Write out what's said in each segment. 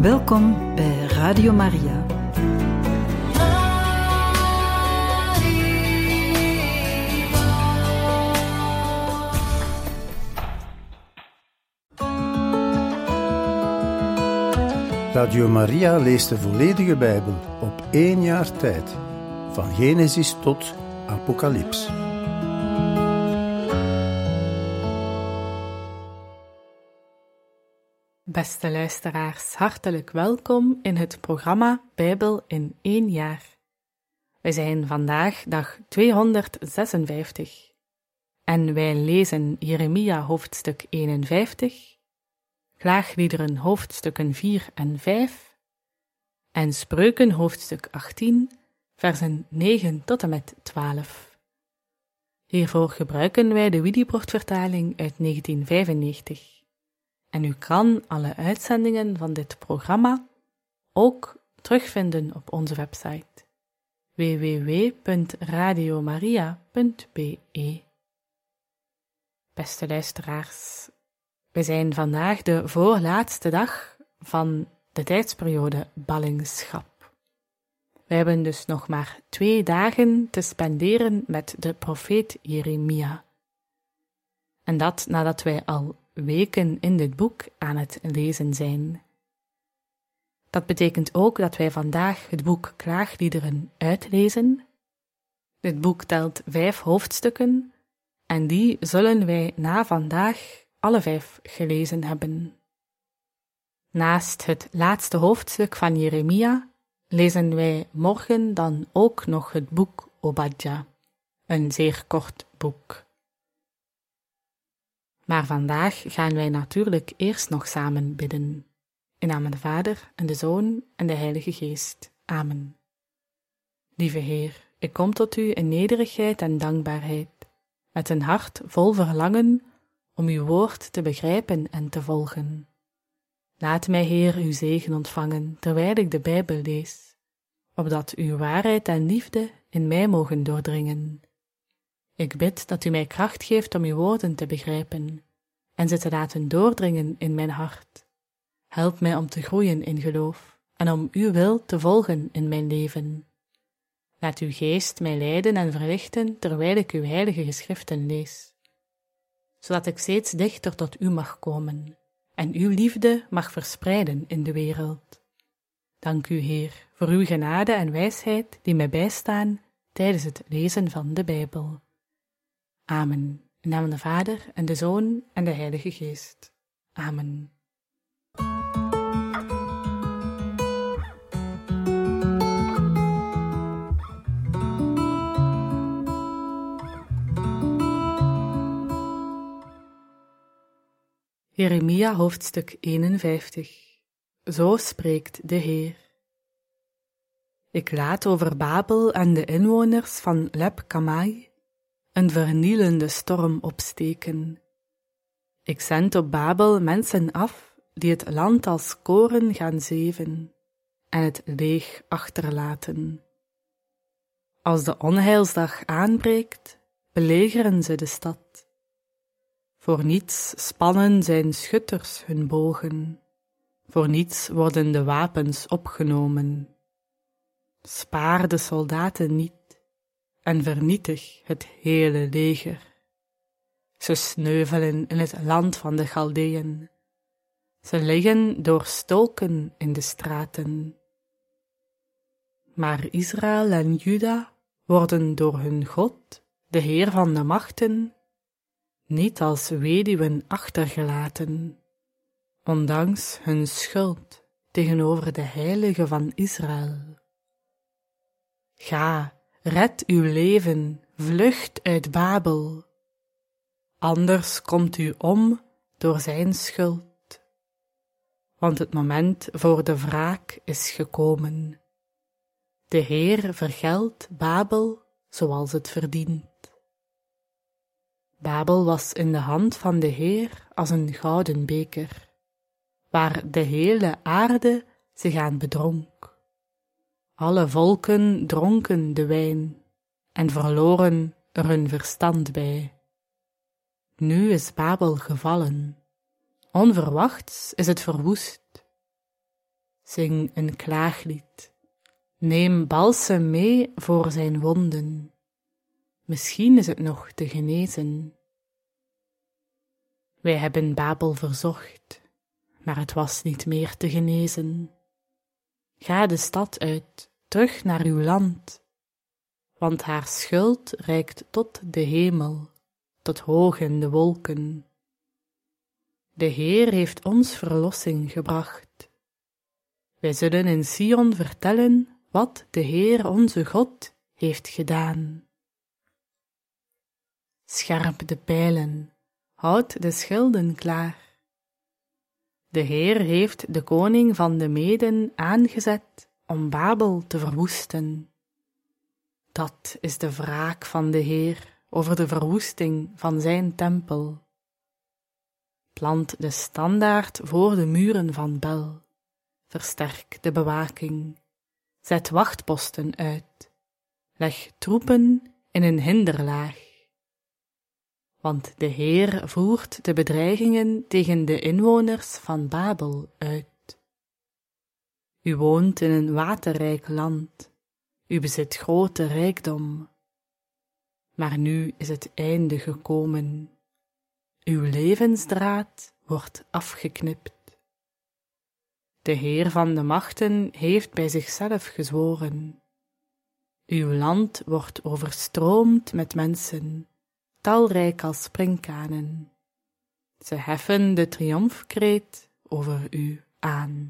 Welkom bij Radio Maria. Radio Maria leest de volledige Bijbel op 1 jaar tijd, van Genesis tot Apocalyps. Beste luisteraars, hartelijk welkom in het programma Bijbel in 1 jaar. We zijn vandaag dag 256 en wij lezen Jeremia hoofdstuk 51, Klaagliederen hoofdstukken 4 en 5 en Spreuken hoofdstuk 18, versen 9 tot en met 12. Hiervoor gebruiken wij de Willibrord-vertaling uit 1995. En u kan alle uitzendingen van dit programma ook terugvinden op onze website www.radiomaria.be. Beste luisteraars, we zijn vandaag de voorlaatste dag van de tijdsperiode ballingschap. We hebben dus nog maar 2 dagen te spenderen met de profeet Jeremia. En dat nadat wij al weken in dit boek aan het lezen zijn. Dat betekent ook dat wij vandaag het boek Klaagliederen uitlezen. Dit boek telt 5 hoofdstukken en die zullen wij na vandaag alle 5 gelezen hebben. Naast het laatste hoofdstuk van Jeremia lezen wij morgen dan ook nog het boek Obadja, een zeer kort boek. Maar vandaag gaan wij natuurlijk eerst nog samen bidden. In naam van de Vader en de Zoon en de Heilige Geest. Amen. Lieve Heer, ik kom tot U in nederigheid en dankbaarheid, met een hart vol verlangen om Uw woord te begrijpen en te volgen. Laat mij, Heer, Uw zegen ontvangen, terwijl ik de Bijbel lees, opdat Uw waarheid en liefde in mij mogen doordringen. Ik bid dat U mij kracht geeft om Uw woorden te begrijpen en ze te laten doordringen in mijn hart. Help mij om te groeien in geloof en om Uw wil te volgen in mijn leven. Laat Uw geest mij leiden en verlichten terwijl ik Uw heilige geschriften lees, zodat ik steeds dichter tot U mag komen en Uw liefde mag verspreiden in de wereld. Dank U, Heer, voor Uw genade en wijsheid die mij bijstaan tijdens het lezen van de Bijbel. Amen. In naam van de Vader en de Zoon en de Heilige Geest. Amen. Jeremia hoofdstuk 51. Zo spreekt de Heer. Ik laat over Babel en de inwoners van Leb Kamai een vernielende storm opsteken. Ik zend op Babel mensen af die het land als koren gaan zeven en het leeg achterlaten. Als de onheilsdag aanbreekt, belegeren ze de stad. Voor niets spannen zijn schutters hun bogen, voor niets worden de wapens opgenomen. Spaar de soldaten niet en vernietig het hele leger. Ze sneuvelen in het land van de Chaldeeën. Ze liggen doorstoken in de straten. Maar Israël en Juda worden door hun God, de Heer van de machten, niet als weduwen achtergelaten, ondanks hun schuld tegenover de Heilige van Israël. Ga, red uw leven, vlucht uit Babel. Anders komt u om door zijn schuld. Want het moment voor de wraak is gekomen. De Heer vergeldt Babel zoals het verdient. Babel was in de hand van de Heer als een gouden beker, waar de hele aarde zich aan bedronk. Alle volken dronken de wijn en verloren er hun verstand bij. Nu is Babel gevallen. Onverwachts is het verwoest. Zing een klaaglied. Neem balsem mee voor zijn wonden. Misschien is het nog te genezen. Wij hebben Babel verzocht, maar het was niet meer te genezen. Ga de stad uit, terug naar uw land, want haar schuld reikt tot de hemel, tot hoog in de wolken. De Heer heeft ons verlossing gebracht. Wij zullen in Sion vertellen wat de Heer onze God heeft gedaan. Scherp de pijlen, houd de schilden klaar. De Heer heeft de koning van de Meden aangezet om Babel te verwoesten. Dat is de wraak van de Heer over de verwoesting van zijn tempel. Plant de standaard voor de muren van Bel. Versterk de bewaking. Zet wachtposten uit. Leg troepen in een hinderlaag. Want de Heer voert de bedreigingen tegen de inwoners van Babel uit. U woont in een waterrijk land. U bezit grote rijkdom. Maar nu is het einde gekomen. Uw levensdraad wordt afgeknipt. De Heer van de machten heeft bij zichzelf gezworen. Uw land wordt overstroomd met mensen, talrijk als sprinkhanen. Ze heffen de triomfkreet over u aan.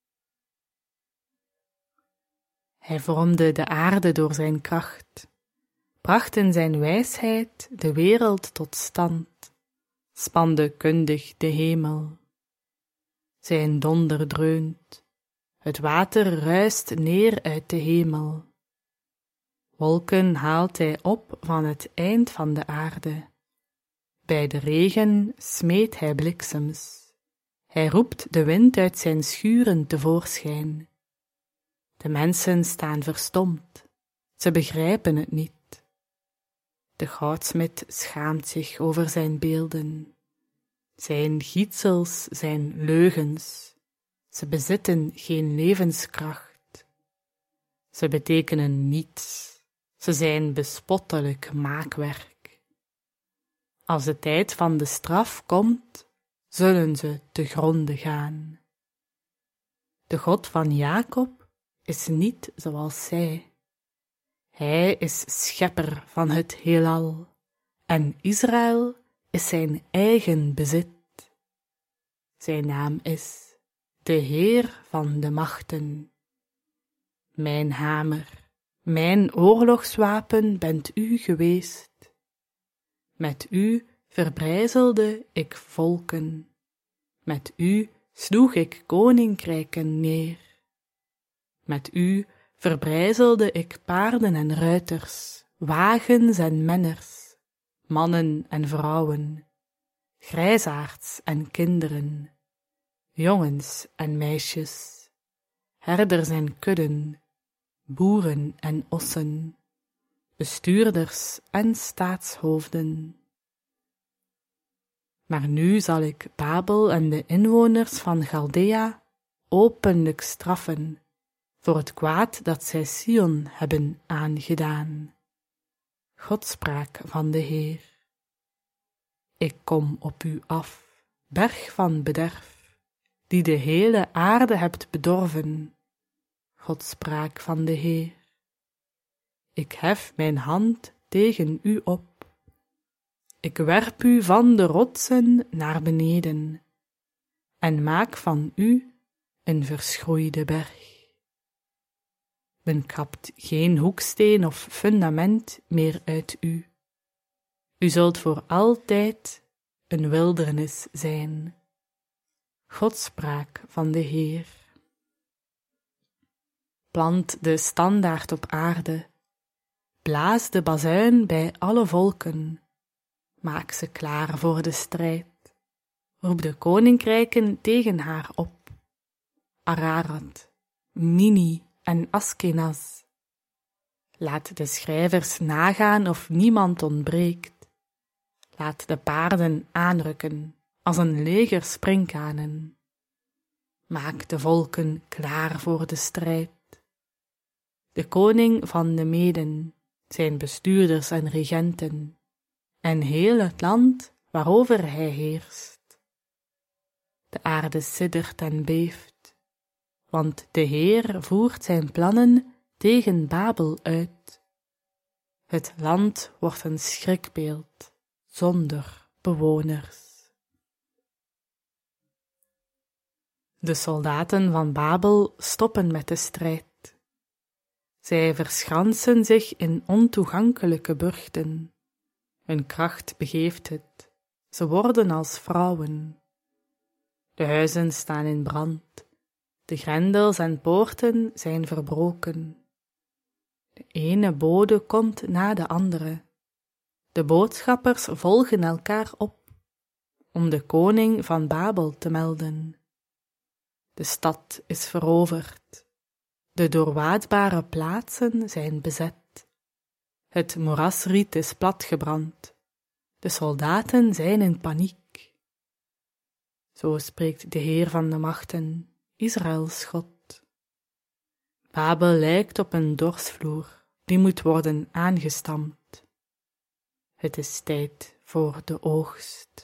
Hij vormde de aarde door zijn kracht, bracht in zijn wijsheid de wereld tot stand, spande kundig de hemel. Zijn donder dreunt, het water ruist neer uit de hemel. Wolken haalt hij op van het eind van de aarde. Bij de regen smeet hij bliksems. Hij roept de wind uit zijn schuren tevoorschijn. De mensen staan verstomd, ze begrijpen het niet. De goudsmid schaamt zich over zijn beelden. Zijn gietsels zijn leugens, ze bezitten geen levenskracht. Ze betekenen niets, ze zijn bespottelijk maakwerk. Als de tijd van de straf komt, zullen ze te gronde gaan. De God van Jacob is niet zoals zij. Hij is schepper van het heelal, en Israël is zijn eigen bezit. Zijn naam is de Heer van de machten. Mijn hamer, mijn oorlogswapen bent u geweest. Met u verbrijzelde ik volken. Met u sloeg ik koninkrijken neer. Met u verbrijzelde ik paarden en ruiters, wagens en menners, mannen en vrouwen, grijsaards en kinderen, jongens en meisjes, herders en kudden, boeren en ossen, bestuurders en staatshoofden. Maar nu zal ik Babel en de inwoners van Chaldea openlijk straffen voor het kwaad dat zij Sion hebben aangedaan. Godspraak van de Heer. Ik kom op u af, berg van bederf, die de hele aarde hebt bedorven. Godspraak van de Heer. Ik hef mijn hand tegen u op. Ik werp u van de rotsen naar beneden en maak van u een verschroeide berg. Men kapt geen hoeksteen of fundament meer uit u. U zult voor altijd een wildernis zijn. Godspraak van de Heer. Plant de standaard op aarde. Blaas de bazuin bij alle volken. Maak ze klaar voor de strijd. Roep de koninkrijken tegen haar op. Ararat, Mini en Askenaz. Laat de schrijvers nagaan of niemand ontbreekt. Laat de paarden aanrukken als een leger sprinkhanen. maak de volken klaar voor de strijd. De koning van de Meden, zijn bestuurders en regenten, en heel het land waarover hij heerst. De aarde siddert en beeft, want de Heer voert zijn plannen tegen Babel uit. Het land wordt een schrikbeeld, zonder bewoners. De soldaten van Babel stoppen met de strijd. Zij verschansen zich in ontoegankelijke burchten. Hun kracht begeeft het. Ze worden als vrouwen. De huizen staan in brand. De grendels en poorten zijn verbroken. De ene bode komt na de andere. De boodschappers volgen elkaar op, om de koning van Babel te melden. De stad is veroverd. De doorwaadbare plaatsen zijn bezet. Het moerasriet is platgebrand. De soldaten zijn in paniek. Zo spreekt de Heer van de machten, Israëls God. Babel lijkt op een dorsvloer, die moet worden aangestampt. Het is tijd voor de oogst.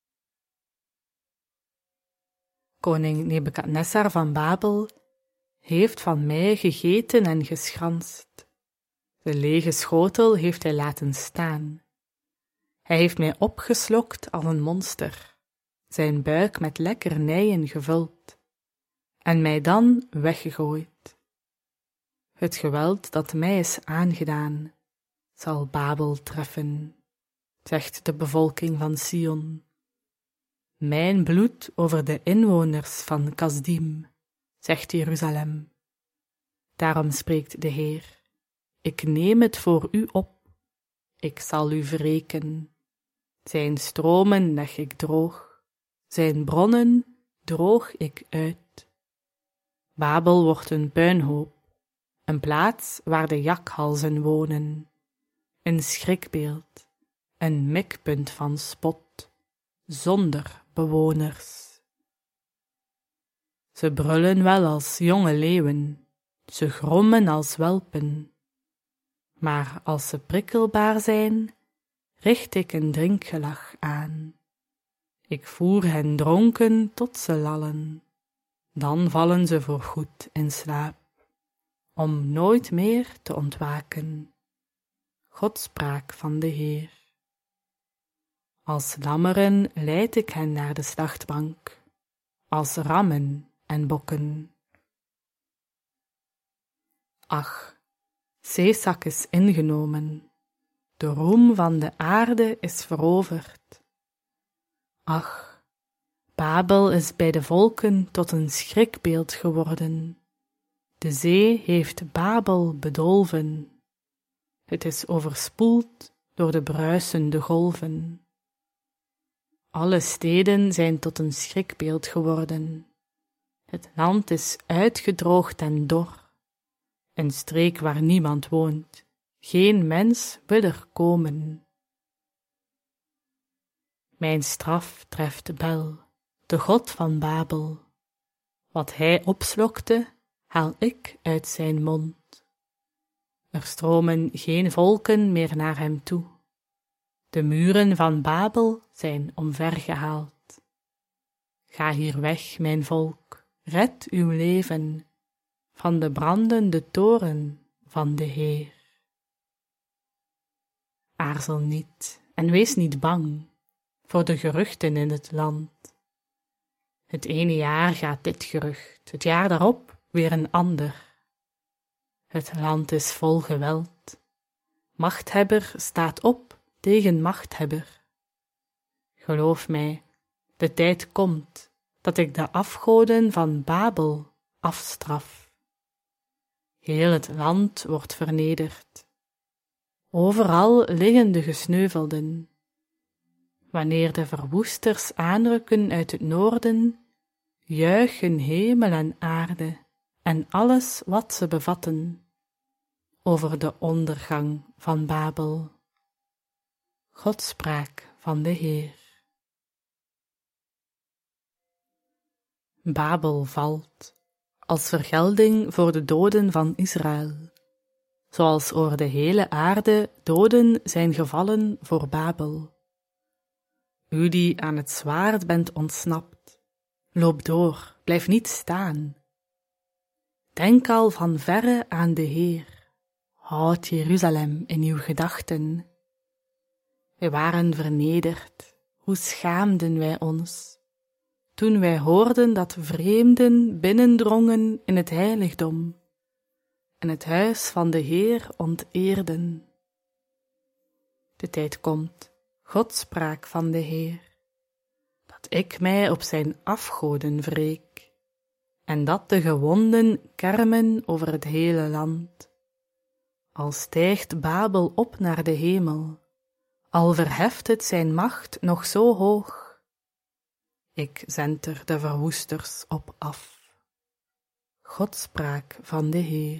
Koning Nebukadnessar van Babel heeft van mij gegeten en geschranst. De lege schotel heeft hij laten staan. Hij heeft mij opgeslokt als een monster, zijn buik met lekkernijen gevuld, en mij dan weggegooid. Het geweld dat mij is aangedaan, zal Babel treffen, zegt de bevolking van Sion. Mijn bloed over de inwoners van Kasdim, zegt Jeruzalem. Daarom spreekt de Heer, ik neem het voor u op, ik zal u wreken. Zijn stromen leg ik droog, zijn bronnen droog ik uit. Babel wordt een puinhoop, een plaats waar de jakhalzen wonen, een schrikbeeld, een mikpunt van spot, zonder bewoners. Ze brullen wel als jonge leeuwen, ze grommen als welpen, maar als ze prikkelbaar zijn, richt ik een drinkgelag aan. Ik voer hen dronken tot ze lallen, dan vallen ze voorgoed in slaap, om nooit meer te ontwaken. Godspraak van de Heer. Als lammeren leid ik hen naar de slachtbank, als rammen en bokken. Ach, Sesak is ingenomen, de roem van de aarde is veroverd. Ach, Babel is bij de volken tot een schrikbeeld geworden. De zee heeft Babel bedolven. Het is overspoeld door de bruisende golven. Alle steden zijn tot een schrikbeeld geworden. Het land is uitgedroogd en dor. Een streek waar niemand woont. Geen mens wil er komen. Mijn straf treft Bel, de god van Babel. Wat hij opslokte, haal ik uit zijn mond. Er stromen geen volken meer naar hem toe. De muren van Babel zijn omvergehaald. Ga hier weg, mijn volk, red uw leven van de brandende toren van de Heer. Aarzel niet en wees niet bang voor de geruchten in het land. Het ene jaar gaat dit gerucht, het jaar daarop weer een ander. Het land is vol geweld. Machthebber staat op tegen machthebber. Geloof mij, de tijd komt dat ik de afgoden van Babel afstraf. Heel het land wordt vernederd. Overal liggen de gesneuvelden. Wanneer de verwoesters aanrukken uit het noorden, juichen hemel en aarde en alles wat ze bevatten over de ondergang van Babel. Godspraak van de Heer. Babel valt, als vergelding voor de doden van Israël, zoals over de hele aarde doden zijn gevallen voor Babel. U die aan het zwaard bent ontsnapt, loop door, blijf niet staan. Denk al van verre aan de Heer, houd Jeruzalem in uw gedachten. Wij waren vernederd, hoe schaamden wij ons, toen wij hoorden dat vreemden binnendrongen in het heiligdom en het huis van de Heer onteerden. De tijd komt, God sprak van de Heer, dat ik mij op zijn afgoden wreek, en dat de gewonden kermen over het hele land. Al stijgt Babel op naar de hemel, al verheft het zijn macht nog zo hoog, ik zend er de verwoesters op af. God sprak van de Heer.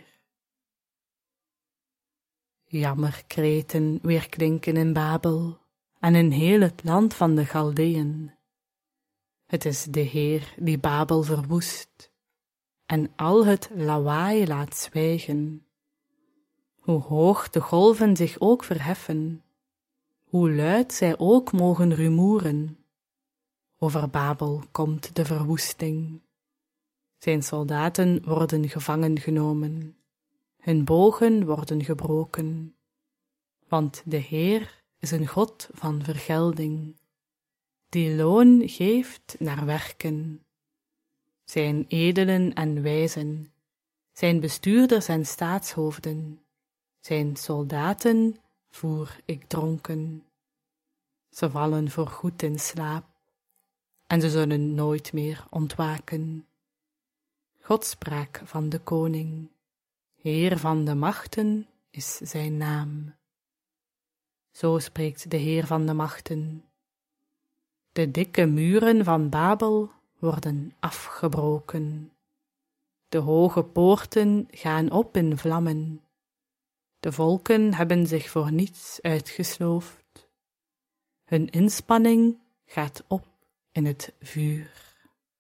Jammerkreten weerklinken in Babel en in heel het land van de Galdeën. Het is de Heer die Babel verwoest en al het lawaai laat zwijgen. Hoe hoog de golven zich ook verheffen, hoe luid zij ook mogen rumoeren, over Babel komt de verwoesting. Zijn soldaten worden gevangen genomen, hun bogen worden gebroken, want de Heer is een God van vergelding, die loon geeft naar werken. Zijn edelen en wijzen, zijn bestuurders en staatshoofden, zijn soldaten voer ik dronken. Ze vallen voorgoed in slaap, en ze zullen nooit meer ontwaken. God sprak van de koning, Heer van de machten is zijn naam. Zo spreekt de Heer van de machten. De dikke muren van Babel worden afgebroken. De hoge poorten gaan op in vlammen. De volken hebben zich voor niets uitgesloofd. Hun inspanning gaat op in het vuur.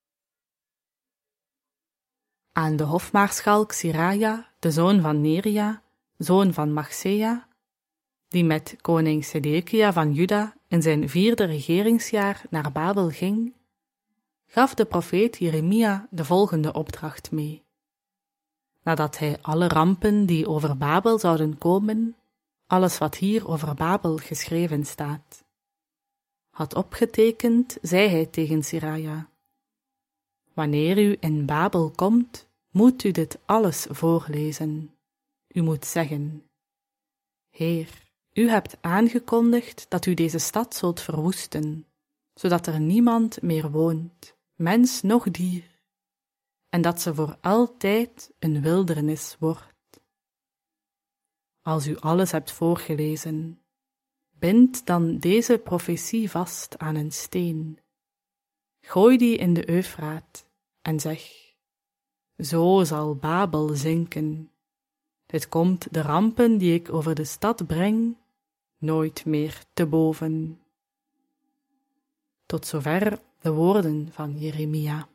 Aan de hofmaarschalk Seraja, de zoon van Neria, zoon van Machsea, die met koning Sedekia van Juda in zijn 4e regeringsjaar naar Babel ging, gaf de profeet Jeremia de volgende opdracht mee. Nadat hij alle rampen die over Babel zouden komen, alles wat hier over Babel geschreven staat, had opgetekend, zei hij tegen Seraja: wanneer u in Babel komt, moet u dit alles voorlezen. U moet zeggen: Heer, u hebt aangekondigd dat u deze stad zult verwoesten, zodat er niemand meer woont, mens noch dier, en dat ze voor altijd een wildernis wordt. Als u alles hebt voorgelezen, bind dan deze profetie vast aan een steen. Gooi die in de Eufraat en zeg: zo zal Babel zinken. Dit komt de rampen die ik over de stad breng nooit meer te boven. Tot zover de woorden van Jeremia.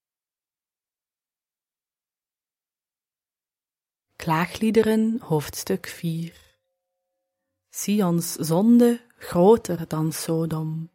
Klaagliederen, hoofdstuk 4. Sions zonde groter dan Sodom.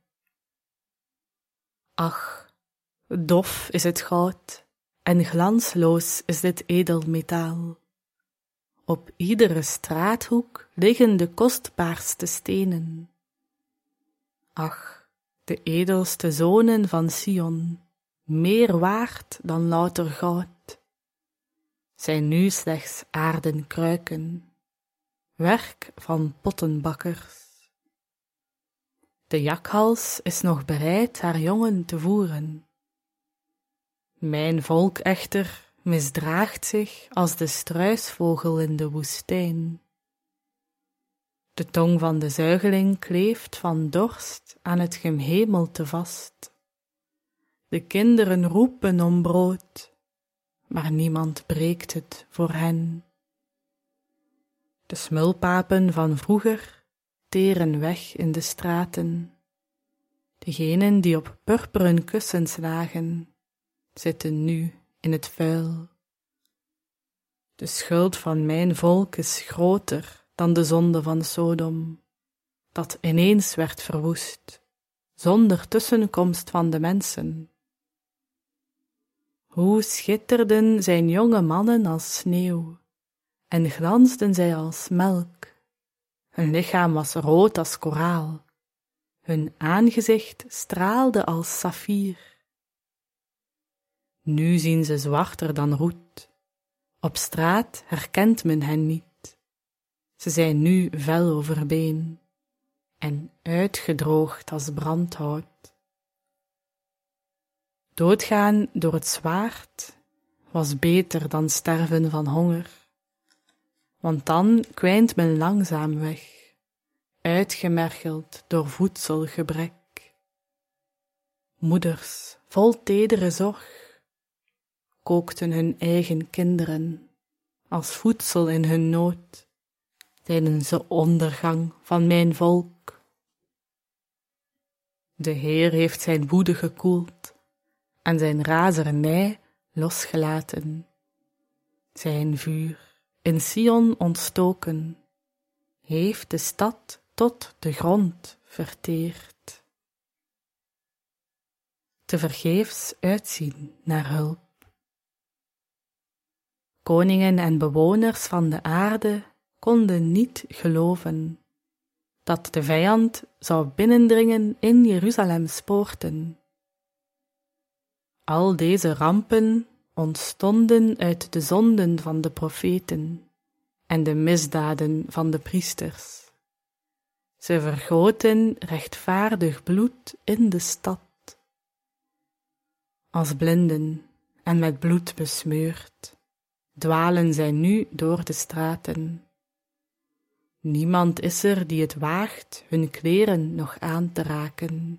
Ach, dof is het goud en glansloos is dit edelmetaal. Op iedere straathoek liggen de kostbaarste stenen. Ach, de edelste zonen van Sion, meer waard dan louter goud, zijn nu slechts aarden kruiken, werk van pottenbakkers. De jakhals is nog bereid haar jongen te voeren. Mijn volk echter misdraagt zich als de struisvogel in de woestijn. De tong van de zuigeling kleeft van dorst aan het gemhemelte vast. De kinderen roepen om brood, maar niemand breekt het voor hen. De smulpapen van vroeger teren weg in de straten. Degenen die op purperen kussens lagen, zitten nu in het vuil. De schuld van mijn volk is groter dan de zonde van Sodom, dat ineens werd verwoest, zonder tussenkomst van de mensen. Hoe schitterden zijn jonge mannen als sneeuw, en glansden zij als melk. Hun lichaam was rood als koraal, hun aangezicht straalde als saffier. Nu zien ze zwarter dan roet, op straat herkent men hen niet. Ze zijn nu vel over been en uitgedroogd als brandhout. Doodgaan door het zwaard was beter dan sterven van honger, want dan kwijnt men langzaam weg, uitgemergeld door voedselgebrek. Moeders, vol tedere zorg, kookten hun eigen kinderen als voedsel in hun nood, tijdens de ondergang van mijn volk. De Heer heeft zijn woede gekoeld en zijn razernij losgelaten. Zijn vuur, in Sion ontstoken, heeft de stad tot de grond verteerd. Tevergeefs uitzien naar hulp. Koningen en bewoners van de aarde konden niet geloven dat de vijand zou binnendringen in Jeruzalems poorten. Al deze rampen ontstonden uit de zonden van de profeten en de misdaden van de priesters. Ze vergoten rechtvaardig bloed in de stad. Als blinden en met bloed besmeurd, dwalen zij nu door de straten. Niemand is er die het waagt hun kleren nog aan te raken.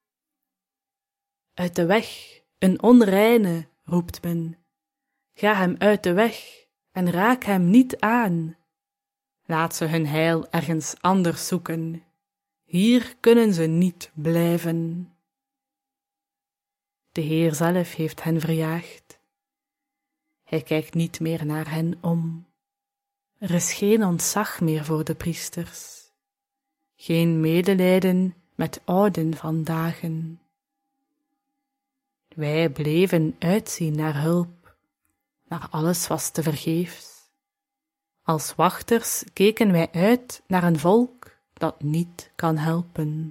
Uit de weg, een onreine, roept men. Ga hem uit de weg en raak hem niet aan. Laat ze hun heil ergens anders zoeken. Hier kunnen ze niet blijven. De Heer zelf heeft hen verjaagd. Hij kijkt niet meer naar hen om. Er is geen ontzag meer voor de priesters, geen medelijden met ouden van dagen. Wij bleven uitzien naar hulp, maar alles was tevergeefs. Als wachters keken wij uit naar een volk dat niet kan helpen.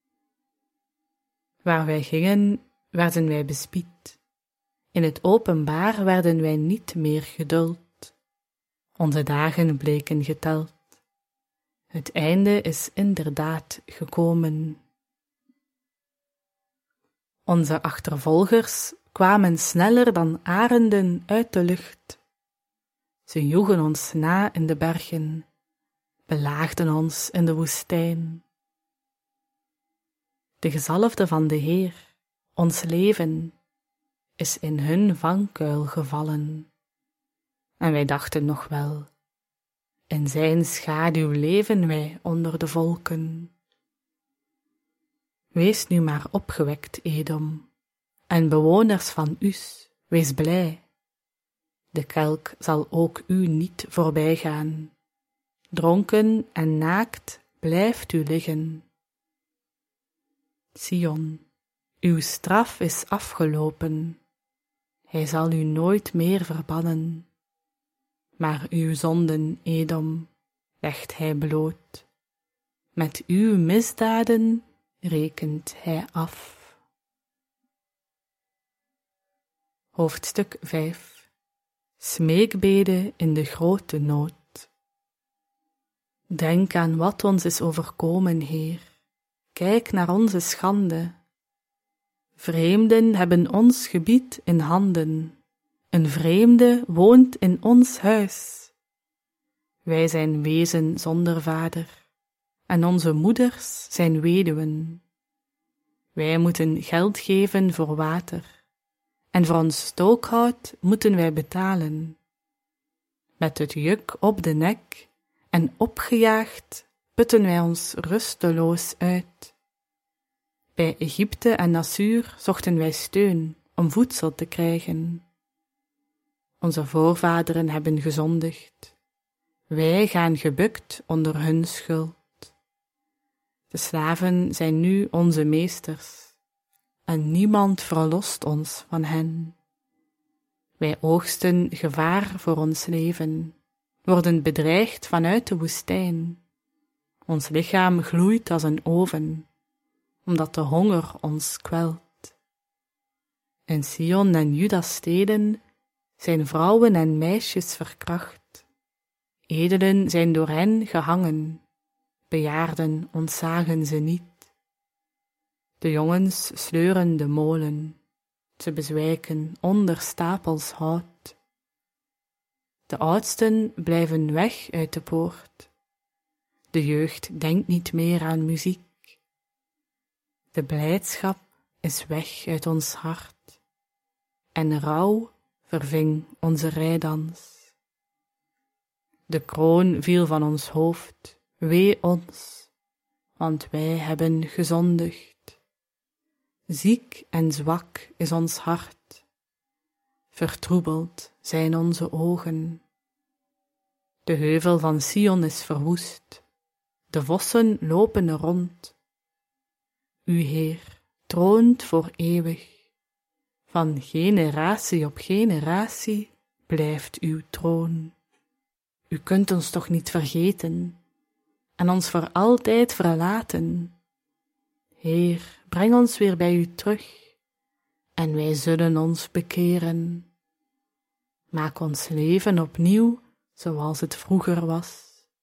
Waar wij gingen, werden wij bespied. In het openbaar werden wij niet meer geduld. Onze dagen bleken geteld. Het einde is inderdaad gekomen. Onze achtervolgers kwamen sneller dan arenden uit de lucht. Ze joegen ons na in de bergen, belaagden ons in de woestijn. De gezalfde van de Heer, ons leven, is in hun vangkuil gevallen. En wij dachten nog wel, in zijn schaduw leven wij onder de volken. Wees nu maar opgewekt, Edom, en bewoners van Us, wees blij. De kelk zal ook u niet voorbijgaan. Dronken en naakt blijft u liggen. Sion, uw straf is afgelopen. Hij zal u nooit meer verbannen. Maar uw zonden, Edom, legt hij bloot. Met uw misdaden rekent hij af. Hoofdstuk 5. Smeekbede in de grote nood. Denk aan wat ons is overkomen, Heer. Kijk naar onze schande. Vreemden hebben ons gebied in handen. Een vreemde woont in ons huis. Wij zijn wezen zonder vader, en onze moeders zijn weduwen. Wij moeten geld geven voor water, en voor ons stookhout moeten wij betalen. Met het juk op de nek en opgejaagd putten wij ons rusteloos uit. Bij Egypte en Assur zochten wij steun om voedsel te krijgen. Onze voorvaderen hebben gezondigd. Wij gaan gebukt onder hun schuld. De slaven zijn nu onze meesters, en niemand verlost ons van hen. Wij oogsten gevaar voor ons leven, worden bedreigd vanuit de woestijn. Ons lichaam gloeit als een oven, omdat de honger ons kwelt. In Sion en Judas steden zijn vrouwen en meisjes verkracht. Edelen zijn door hen gehangen, bejaarden ontzagen ze niet. De jongens sleuren de molen, ze bezwijken onder stapels hout. De oudsten blijven weg uit de poort. De jeugd denkt niet meer aan muziek. De blijdschap is weg uit ons hart, en rouw verving onze rijdans. De kroon viel van ons hoofd, wee ons, want wij hebben gezondigd. Ziek en zwak is ons hart, vertroebeld zijn onze ogen. De heuvel van Sion is verwoest, de vossen lopen er rond. U Heer troont voor eeuwig, van generatie op generatie blijft uw troon. U kunt ons toch niet vergeten en ons voor altijd verlaten. Heer, breng ons weer bij u terug en wij zullen ons bekeren. Maak ons leven opnieuw zoals het vroeger was.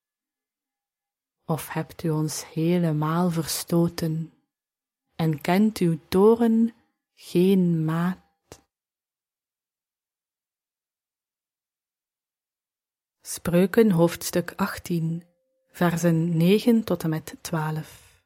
Of hebt u ons helemaal verstoten en kent uw toorn geen maat? Spreuken hoofdstuk 18, versen 9 tot en met 12.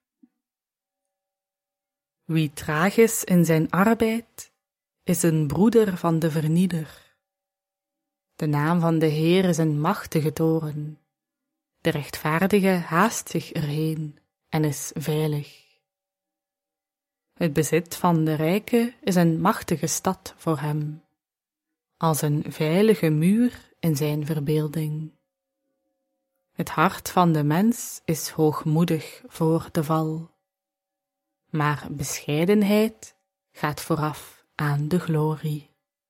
Wie traag is in zijn arbeid, is een broeder van de vernieder. De naam van de Heer is een machtige toren. De rechtvaardige haast zich erheen en is veilig. Het bezit van de rijke is een machtige stad voor hem, als een veilige muur in zijn verbeelding. Het hart van de mens is hoogmoedig voor de val, maar bescheidenheid gaat vooraf aan de glorie.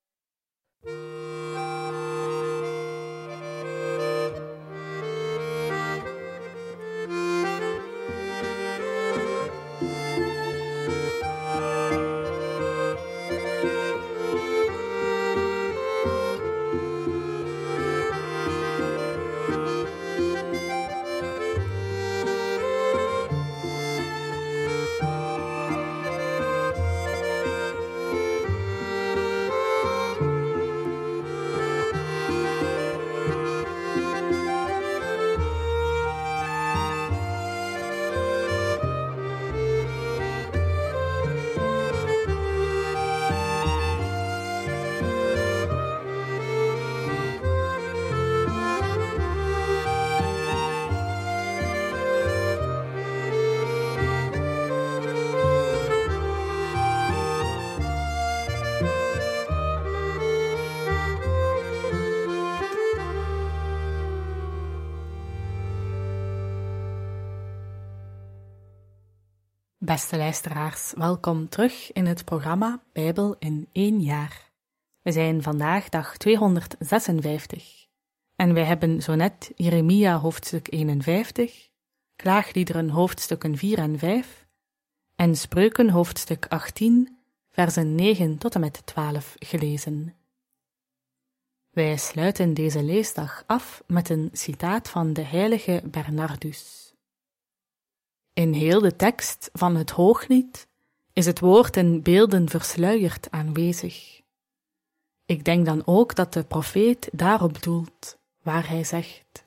Beste luisteraars, welkom terug in het programma Bijbel in 1 jaar. We zijn vandaag dag 256 en wij hebben zo net Jeremia hoofdstuk 51, Klaagliederen hoofdstukken 4 en 5 en Spreuken hoofdstuk 18, versen 9 tot en met 12 gelezen. Wij sluiten deze leesdag af met een citaat van de heilige Bernardus. In heel de tekst van het Hooglied is het woord in beelden versluierd aanwezig. Ik denk dan ook dat de profeet daarop doelt, waar hij zegt: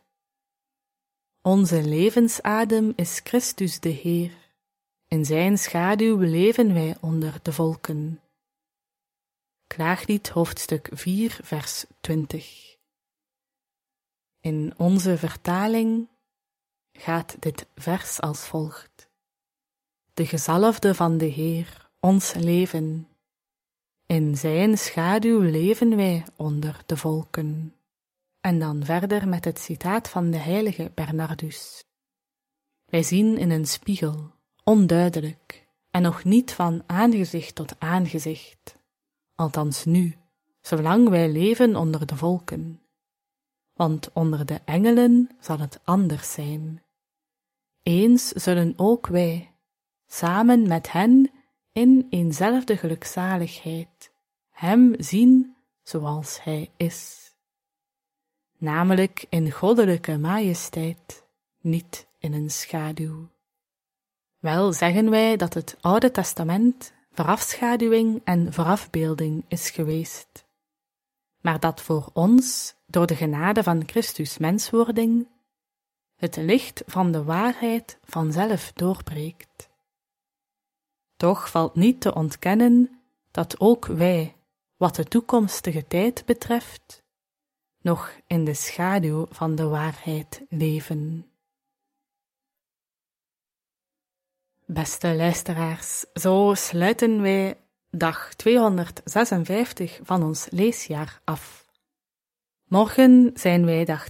Onze levensadem is Christus de Heer, in zijn schaduw leven wij onder de volken. Klaaglied hoofdstuk 4 vers 20. In onze vertaling gaat dit vers als volgt: De gezalfde van de Heer, ons leven. In zijn schaduw leven wij onder de volken. En dan verder met het citaat van de heilige Bernardus. Wij zien in een spiegel, onduidelijk, en nog niet van aangezicht tot aangezicht. Althans nu, zolang wij leven onder de volken. Want onder de engelen zal het anders zijn. Eens zullen ook wij, samen met hen, in eenzelfde gelukzaligheid, hem zien zoals hij is. Namelijk in goddelijke majesteit, niet in een schaduw. Wel zeggen wij dat het Oude Testament voorafschaduwing en voorafbeelding is geweest, maar dat voor ons, door de genade van Christus menswording, het licht van de waarheid vanzelf doorbreekt. Toch valt niet te ontkennen dat ook wij, wat de toekomstige tijd betreft, nog in de schaduw van de waarheid leven. Beste luisteraars, zo sluiten wij dag 256 van ons leesjaar af. Morgen zijn wij dag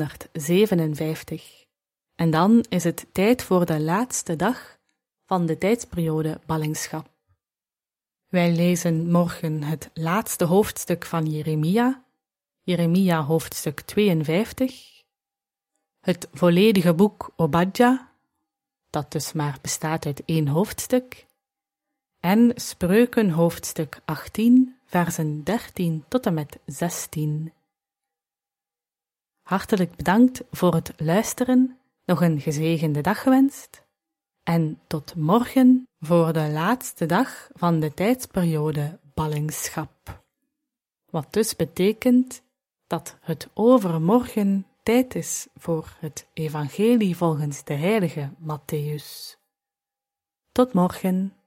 257 en dan is het tijd voor de laatste dag van de tijdsperiode ballingschap. Wij lezen morgen het laatste hoofdstuk van Jeremia, Jeremia hoofdstuk 52, het volledige boek Obadja, dat dus maar bestaat uit 1 hoofdstuk, en Spreuken hoofdstuk 18, versen 13 tot en met 16. Hartelijk bedankt voor het luisteren, nog een gezegende dag gewenst, en tot morgen voor de laatste dag van de tijdsperiode ballingschap. Wat dus betekent dat het overmorgen tijd is voor het evangelie volgens de heilige Mattheüs. Tot morgen.